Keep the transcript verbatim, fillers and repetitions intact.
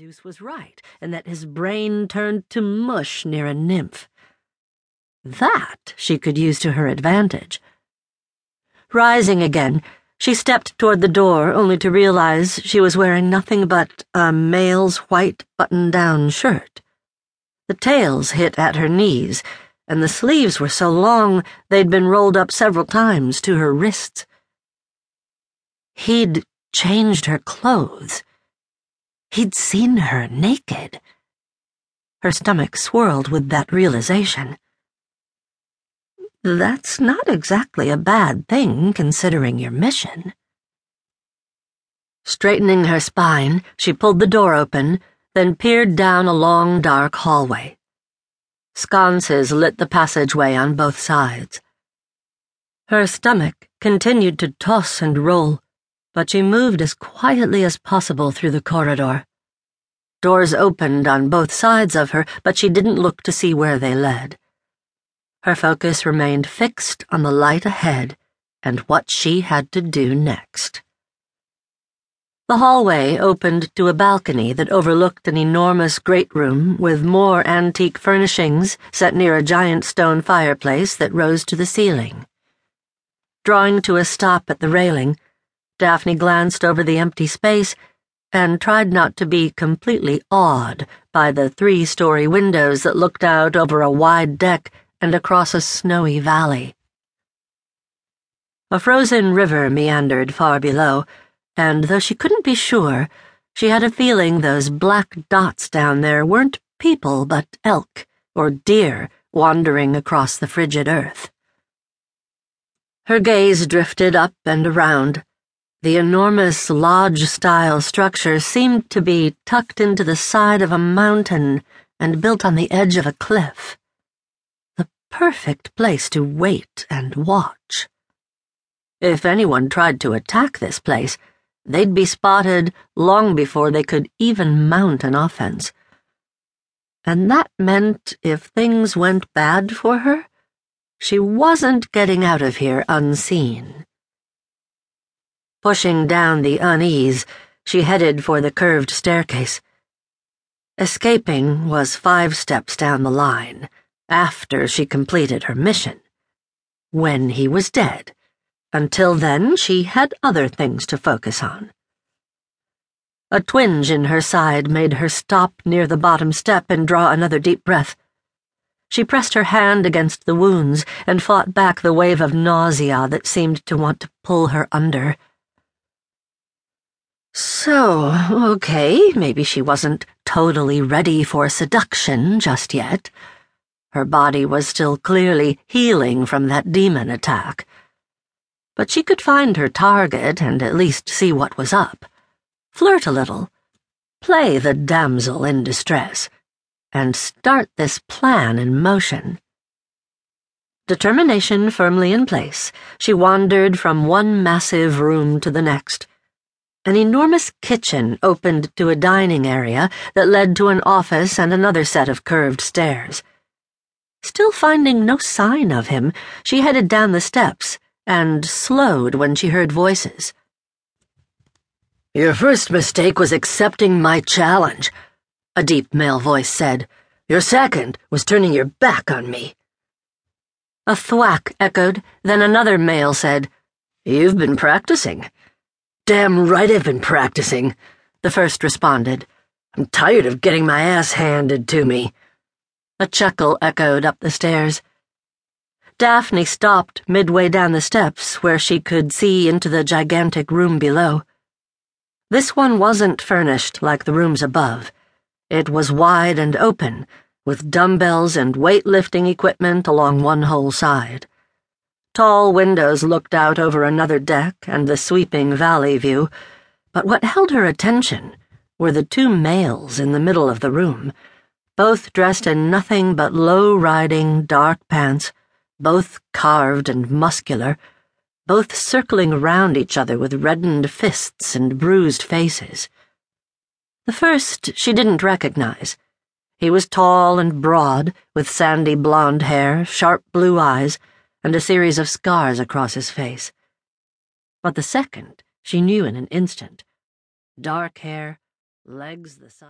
Zeus was right, and that his brain turned to mush near a nymph. That she could use to her advantage. Rising again, she stepped toward the door, only to realize she was wearing nothing but a male's white button-down shirt. The tails hit at her knees, and the sleeves were so long they'd been rolled up several times to her wrists. He'd changed her clothes. He'd seen her naked. Her stomach swirled with that realization. That's not exactly a bad thing, considering your mission. Straightening her spine, she pulled the door open, then peered down a long, dark hallway. Sconces lit the passageway on both sides. Her stomach continued to toss and roll, but she moved as quietly as possible through the corridor. Doors opened on both sides of her, but she didn't look to see where they led. Her focus remained fixed on the light ahead and what she had to do next. The hallway opened to a balcony that overlooked an enormous great room with more antique furnishings set near a giant stone fireplace that rose to the ceiling. Drawing to a stop at the railing, Daphne glanced over the empty space and tried not to be completely awed by the three-story windows that looked out over a wide deck and across a snowy valley. A frozen river meandered far below, and though she couldn't be sure, she had a feeling those black dots down there weren't people but elk or deer wandering across the frigid earth. Her gaze drifted up and around. The enormous lodge-style structure seemed to be tucked into the side of a mountain and built on the edge of a cliff. The perfect place to wait and watch. If anyone tried to attack this place, they'd be spotted long before they could even mount an offense. And that meant if things went bad for her, she wasn't getting out of here unseen. Pushing down the unease, she headed for the curved staircase. Escaping was five steps down the line, after she completed her mission. When he was dead. Until then, she had other things to focus on. A twinge in her side made her stop near the bottom step and draw another deep breath. She pressed her hand against the wounds and fought back the wave of nausea that seemed to want to pull her under. So, okay, maybe she wasn't totally ready for seduction just yet. Her body was still clearly healing from that demon attack. But she could find her target and at least see what was up. Flirt a little. Play the damsel in distress. And start this plan in motion. Determination firmly in place, she wandered from one massive room to the next. An enormous kitchen opened to a dining area that led to an office and another set of curved stairs. Still finding no sign of him, she headed down the steps and slowed when she heard voices. "Your first mistake was accepting my challenge," a deep male voice said. "Your second was turning your back on me." A thwack echoed, then another male said, "You've been practicing." "Damn right I've been practicing," the first responded. "I'm tired of getting my ass handed to me." A chuckle echoed up the stairs. Daphne stopped midway down the steps where she could see into the gigantic room below. This one wasn't furnished like the rooms above. It was wide and open, with dumbbells and weightlifting equipment along one whole side. Tall windows looked out over another deck and the sweeping valley view, but what held her attention were the two males in the middle of the room, both dressed in nothing but low-riding, dark pants, both carved and muscular, both circling around each other with reddened fists and bruised faces. The first she didn't recognize. He was tall and broad, with sandy blonde hair, sharp blue eyes, and a series of scars across his face. But the second she knew in an instant. Dark hair, legs the size